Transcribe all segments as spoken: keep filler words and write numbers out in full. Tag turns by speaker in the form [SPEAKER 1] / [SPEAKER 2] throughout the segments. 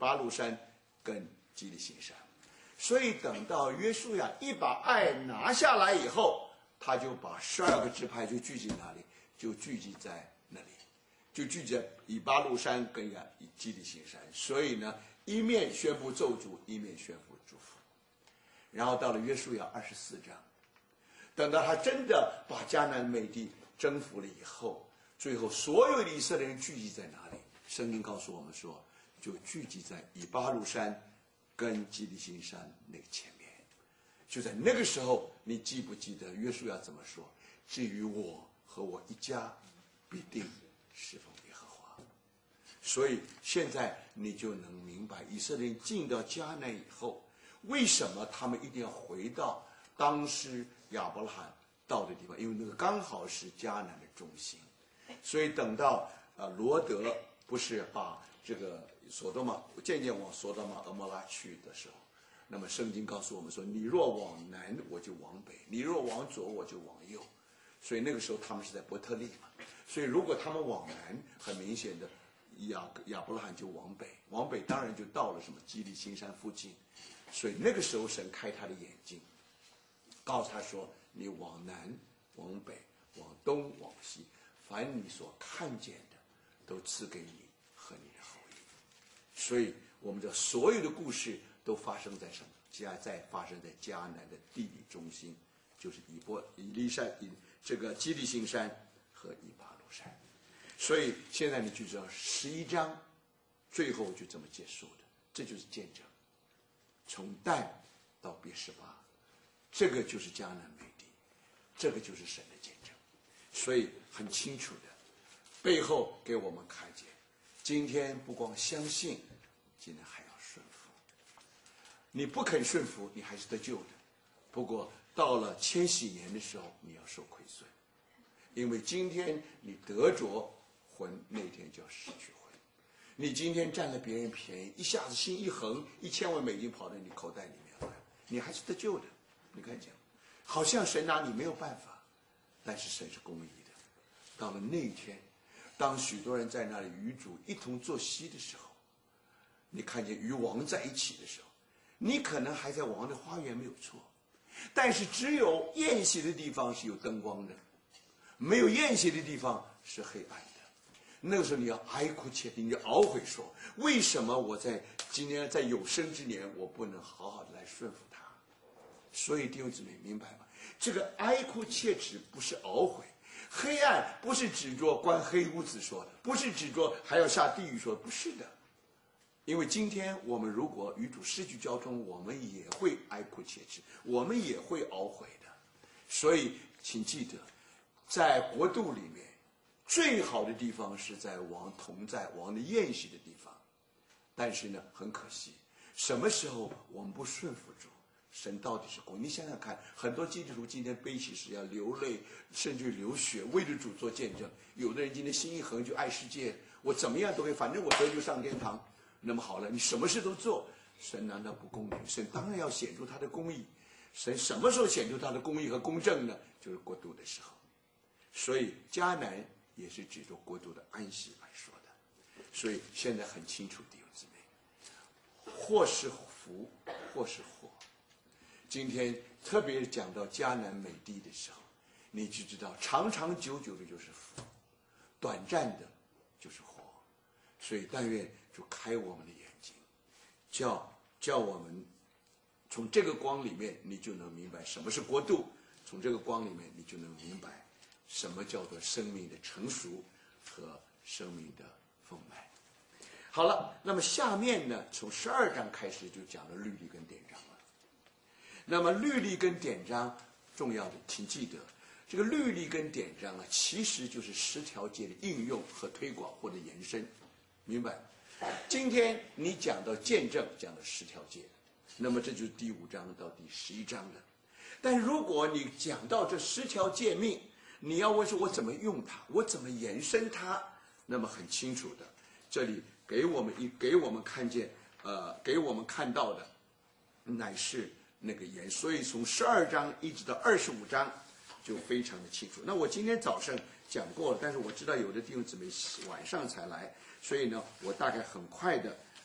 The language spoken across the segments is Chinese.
[SPEAKER 1] 巴路山跟基利心山。所以等到约书亚一把爱拿下来以后，他就把十二个支派就聚集哪里？就聚集在那里，就聚集在以巴路山跟亚基利心山。所以呢，一面宣布咒诅，一面宣布祝福。然后到了约书亚二十四章，等到他真的把迦南美地征服了以后，最后所有的以色列人聚集在哪里？圣经告诉我们说，就聚集在以巴路山跟基利心山那个前面。就在那个时候，你记不记得约书亚怎么说？至于我和我一家，必定侍奉耶和华。所以现在你就能明白，以色列人进到迦南以后，为什么他们一定要回到当时亚伯拉罕到的地方？因为那个刚好是迦南的中心。所以等到呃罗德不是把这个所多玛渐渐往所多玛蛾摩拉去的时候，那么圣经告诉我们说，你若往南我就往北，你若往左我就往右。所以那个时候他们是在伯特利嘛，所以如果他们往南，很明显的亚亚伯拉罕就往北，往北当然就到了什么基利心山附近。所以那个时候神开他的眼睛，告诉他说，你往南往北往东往西，凡你所看见的都赐给你和你的后裔。所以我们的所有的故事都发生在什么？加在发生在迦南的地理中心，就是以波以利山以这个基利心山和以巴路山。所以现在你就知道十一章最后就这么结束的，这就是见证，从但到别是巴，这个就是迦南美地，这个就是神的见证。所以很清楚的，背后给我们看见，今天不光相信，今天还要顺服。你不肯顺服，你还是得救的。不过到了千禧年的时候，你要受亏损，因为今天你得着魂，那天就要失去魂。你今天占了别人便宜，一下子心一横，一千万美金跑到你口袋里面来，你还是得救的。你看见，好像神拿你没有办法，但是神是公义的。到了那一天，当许多人在那里与主一同坐席的时候，你看见与王在一起的时候，你可能还在王的花园没有错，但是只有宴席的地方是有灯光的，没有宴席的地方是黑暗的。那个时候你要哀哭切齿，你要懊悔说，为什么我在今年在有生之年我不能好好的来顺服他？所以弟兄姊妹明白吗？这个哀哭切齿不是懊悔，黑暗不是指着关黑屋子说的，不是指着还要下地狱说的，不是的。因为今天我们如果与主失去交通，我们也会哀哭切齿，我们也会懊悔的。所以请记得，在国度里面最好的地方是在王同在王的宴席的地方。但是呢，很可惜，什么时候我们不顺服主，神到底是公义？你想想看，很多基督徒今天背起是要流泪，甚至流血，为着主做见证。有的人今天心一横就爱世界，我怎么样都可以，反正我得救上天堂。那么好了，你什么事都做，神难道不公平？神当然要显出他的公义。神什么时候显出他的公义和公正呢？就是国度的时候。所以迦南也是指着国度的安息来说的。所以现在很清楚，弟兄姊妹，或是福，或是祸。今天特别讲到迦南美地的时候，你就知道长长久久的就是福，短暂的就是祸。所以但愿主开我们的眼睛，叫叫我们从这个光里面，你就能明白什么是国度；从这个光里面，你就能明白什么叫做生命的成熟和生命的丰满。好了，那么下面呢，从十二章开始就讲了律例跟典章了。那么律例跟典章重要的，请记得，这个律例跟典章啊，其实就是十条诫的应用和推广或者延伸。明白？今天你讲到见证，讲到十条诫，那么这就是第五章到第十一章了。但如果你讲到这十条诫命，你要问说我怎么用它，我怎么延伸它，那么很清楚的，这里给我们一给我们看见，呃，给我们看到的，乃是那个延。所以从十二章一直到二十五章，就非常的清楚。那我今天早上讲过了，但是我知道有的弟兄姊妹晚上才来。所以呢，我大概很快的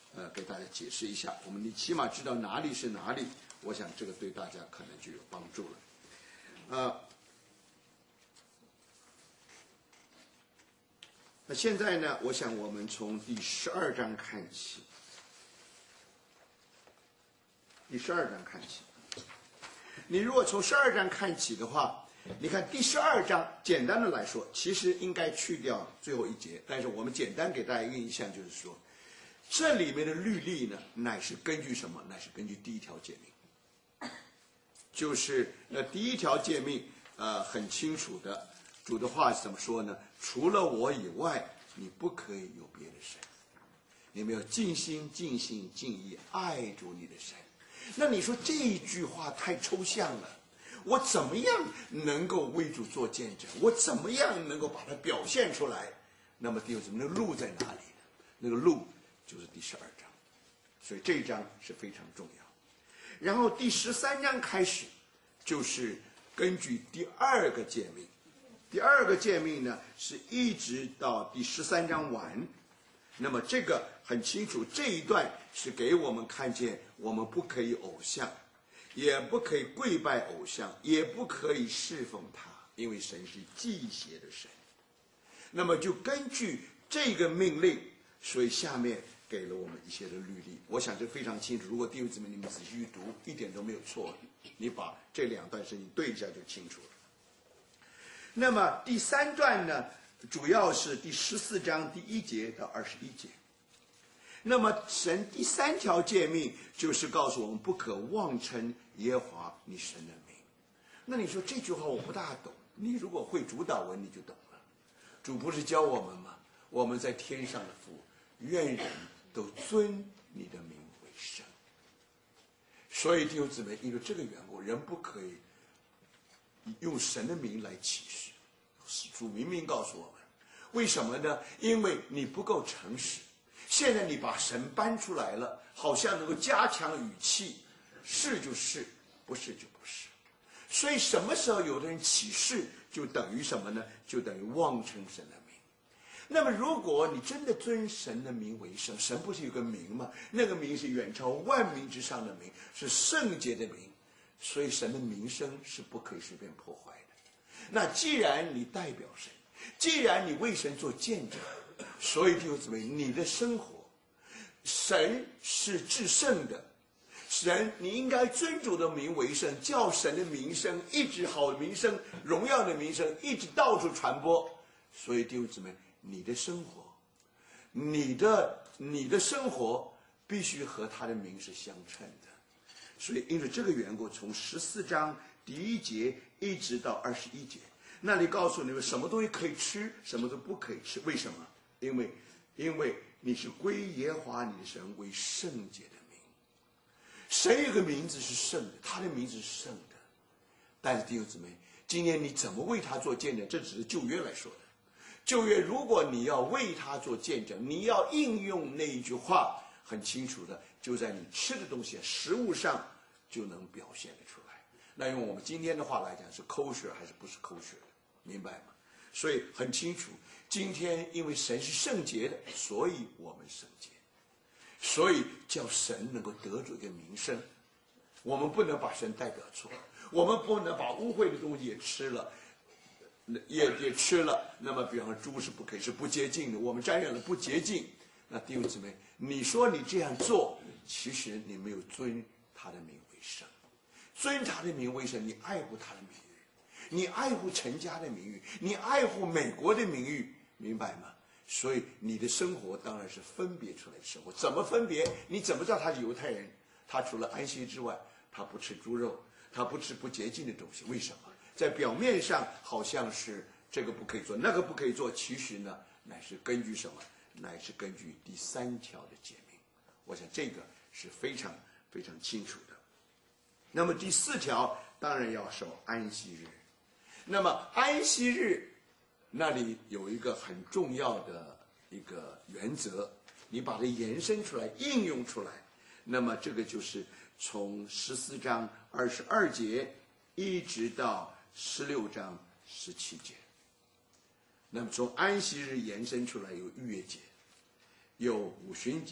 [SPEAKER 1] 呃给大家解释一下，我们你起码知道哪里是哪里，我想这个对大家可能就有帮助了。呃，那现在呢，我想我们从第十二章看起，第十二章看起。你如果从十二章看起的话，你看第十二章，简单的来说，其实应该去掉最后一节，但是我们简单给大家一个印象，就是说，这里面的律例呢，乃是根据什么？乃是根据第一条诫命，就是呃第一条诫命，呃很清楚的，主的话是怎么说呢？除了我以外，你不可以有别的神，你们要尽心、尽心、尽意爱主你的神。那你说这一句话太抽象了，我怎么样能够为主做见证？我怎么样能够把它表现出来？那么第二，那个路在哪里呢？那个路就是第十二章，所以这一章是非常重要。然后第十三章开始，就是根据第二个诫命，第二个诫命呢是一直到第十三章完。那么这个很清楚，这一段是给我们看见，我们不可以偶像，也不可以跪拜偶像，也不可以侍奉他，因为神是忌邪的神。那么就根据这个命令，所以下面给了我们一些的律例，我想这非常清楚。如果弟兄姊妹你们仔细去读，一点都没有错，你把这两段圣经对一下就清楚了。那么第三段呢，主要是第十四章第一节到二十一节。那么神第三条诫命就是告诉我们不可妄称耶和华你神的名。那你说这句话我不大懂，你如果会主导文你就懂了。主不是教我们吗？我们在天上的父，愿人都尊你的名为圣。所以弟兄姊妹，因为这个缘故，人不可以用神的名来启示。主明明告诉我们，为什么呢？因为你不够诚实。现在你把神搬出来了，好像能够加强语气，是就是，不是就不是。所以什么时候有的人启示，就等于什么呢？就等于妄称神的名。那么如果你真的尊神的名为圣，神不是有个名吗？那个名是远超万名之上的名，是圣洁的名，所以神的名声是不可以随便破坏的。那既然你代表神，既然你为神做见证，所以弟兄姊妹，你的生活，神是至圣的，神你应该尊主的名为圣，叫神的名声一直好名声、荣耀的名声一直到处传播。所以弟兄姊妹，你的生活，你的你的生活必须和他的名是相称的。所以因为这个缘故，从十四章第一节一直到二十一节，那里告诉你们什么东西可以吃，什么都不可以吃。为什么？因为因为你是归耶和华你的神为圣洁的名。神有个名字是圣的，他的名字是圣的。但是弟兄姊妹，今天你怎么为他做见证？这只是旧约来说的。旧约如果你要为他做见证，你要应用那一句话，很清楚的，就在你吃的东西食物上就能表现得出来。那用我们今天的话来讲，是kosher还是不是kosher的，明白吗？所以很清楚，今天因为神是圣洁的，所以我们圣洁，所以叫神能够得着一个名声。我们不能把神代表错，我们不能把污秽的东西也吃了，也也吃了。那么比方说猪是不可以，是不洁净的，我们沾染了不洁净。那弟兄姊妹，你说你这样做，其实你没有尊他的名为圣。尊他的名为圣，你爱护他的名誉，你爱护陈家的名誉，你爱护美国的名誉，明白吗？所以你的生活当然是分别出来的生活。怎么分别？你怎么知道他是犹太人？他除了安息之外，他不吃猪肉，他不吃不洁净的东西。为什么？在表面上好像是这个不可以做，那个不可以做，其实呢，乃是根据什么？乃是根据第三条的诫命。我想这个是非常非常清楚的。那么第四条当然要守安息日。那么安息日那里有一个很重要的一个原则，你把它延伸出来应用出来，那么这个就是从十四章二十二节一直到十六章十七节。那么从安息日延伸出来有逾越节，有五旬节，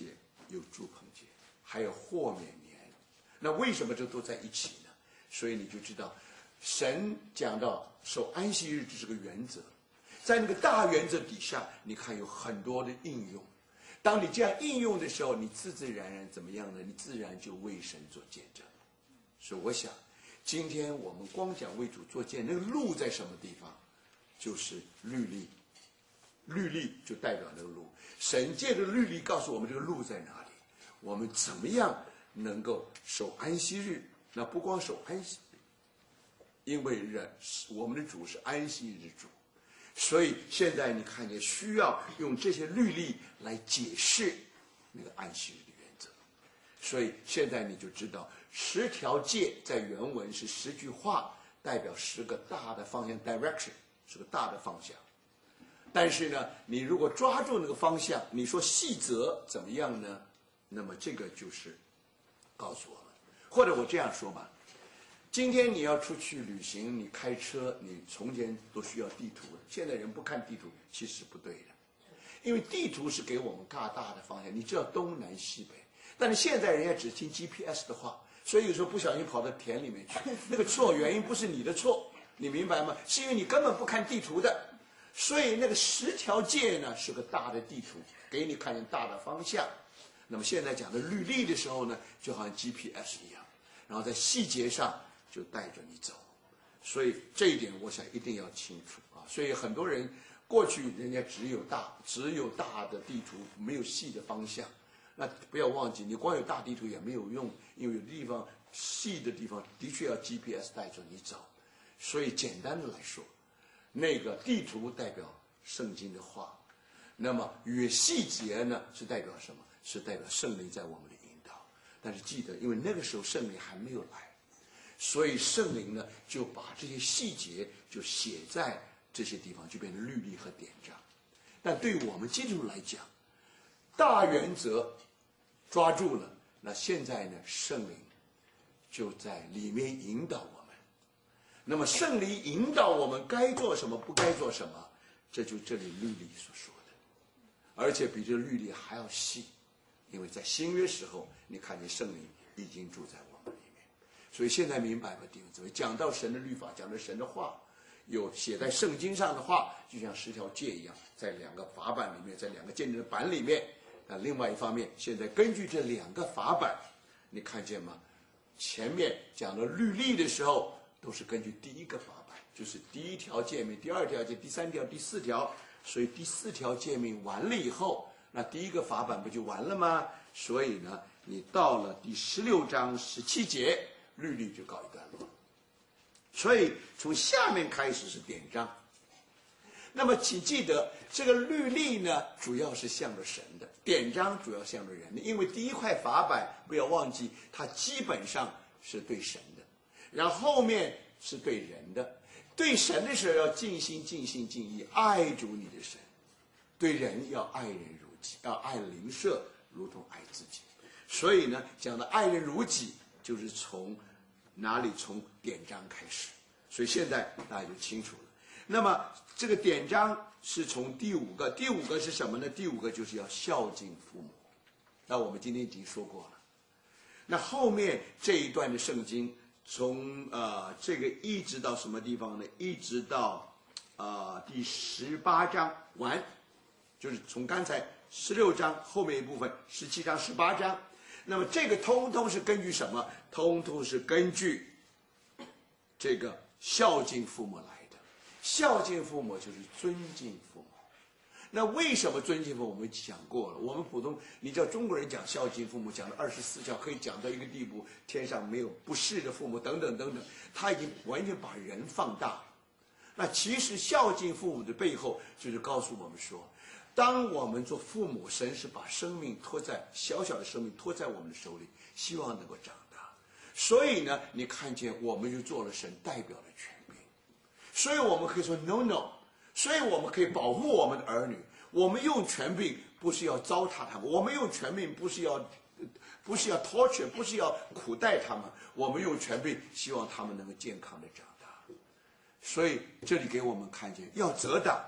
[SPEAKER 1] 有住棚节，还有豁免年。那为什么这都在一起呢？所以你就知道，神讲到守安息日这是个原则，在那个大原则底下，你看有很多的应用。当你这样应用的时候，你自自然然怎么样呢？你自然就为神做见证。所以我想，今天我们光讲为主做见证，那个路在什么地方？就是律例，律例就代表那个路。神借着律例告诉我们这个路在哪里，我们怎么样能够守安息日？那不光守安息日，因为人我们的主是安息日主，所以现在你看见需要用这些律例来解释那个安息日的原则。所以现在你就知道，十条诫在原文是十句话，代表十个大的方向 direction， 是个大的方向。但是呢，你如果抓住那个方向，你说细则怎么样呢？那么这个就是告诉我们，或者我这样说吧，今天你要出去旅行，你开车，你从前都需要地图的，现在人不看地图，其实是不对的，因为地图是给我们大大的方向，你知道东南西北，但是现在人家只听 G P S 的话，所以有时候不小心跑到田里面去，那个错原因不是你的错，你明白吗？是因为你根本不看地图的。所以那个十条诫呢是个大的地图，给你看见大的方向。那么现在讲的律例的时候呢，就好像 G P S 一样，然后在细节上就带着你走。所以这一点我想一定要清楚啊。所以很多人过去人家只有大只有大的地图，没有细的方向。那不要忘记，你光有大地图也没有用，因为有的地方细的地方的确要 G P S 带着你走。所以简单的来说，那个地图代表圣经的话，那么越细节呢是代表什么？是代表圣灵在我们的引导。但是记得，因为那个时候圣灵还没有来，所以圣灵呢就把这些细节就写在这些地方，就变成律例和典章。但对于我们基督徒来讲，大原则抓住了，那现在呢圣灵就在里面引导我们。那么圣灵引导我们该做什么，不该做什么，这就这里律例所说的，而且比这个律例还要细，因为在新约时候，你看见圣灵已经住在我们里面，所以现在明白吧，弟兄姊妹，讲到神的律法，讲到神的话，有写在圣经上的话，就像十条诫一样，在两个法版里面，在两个见证的版里面。那另外一方面，现在根据这两个法版，你看见吗？前面讲到律例的时候，都是根据第一个法版，就是第一条诫命、第二条诫、第三条、第四条。所以第四条诫命完了以后，那第一个法版不就完了吗？所以呢，你到了第十六章十七节，律例就告一段落。所以从下面开始是典章。那么请记得，这个律例呢，主要是向着神的；典章主要向着人的。因为第一块法版，不要忘记，它基本上是对神的。然后后面是对人的，对神的时候要尽心尽心尽意爱主你的神，对人要爱人如己，要爱邻舍如同爱自己。所以呢，讲的爱人如己，就是从哪里？从典章开始。所以现在大家就清楚了。那么这个典章是从第五个，第五个是什么呢？第五个就是要孝敬父母。那我们今天已经说过了。那后面这一段的圣经，从呃这个一直到什么地方呢？一直到呃第十八章完，就是从刚才十六章后面一部分，十七章、十八章。那么这个通通是根据什么？通通是根据这个孝敬父母来的。孝敬父母就是尊敬父母。那为什么尊敬父母？我们讲过了。我们普通，你知道中国人讲孝敬父母，讲了二十四孝，可以讲到一个地步，天上没有不是的父母，等等等等，他已经完全把人放大。那其实孝敬父母的背后，就是告诉我们说，当我们做父母，神是把生命托在小小的生命托在我们的手里，希望能够长大。所以呢，你看见我们就做了神代表的权柄。所以我们可以说 no no， 所以我们可以保护我们的儿女。我们用权柄不是要糟蹋他们，我们用权柄不是要不是要 torture， 不是要苦待他们，我们用权柄希望他们能够健康的长大。所以这里给我们看见要责打，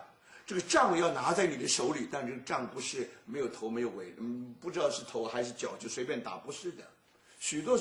[SPEAKER 1] 这个杖要拿在你的手里，但这个杖不是没有头没有尾，嗯，不知道是头还是脚就随便打，不是的，许多。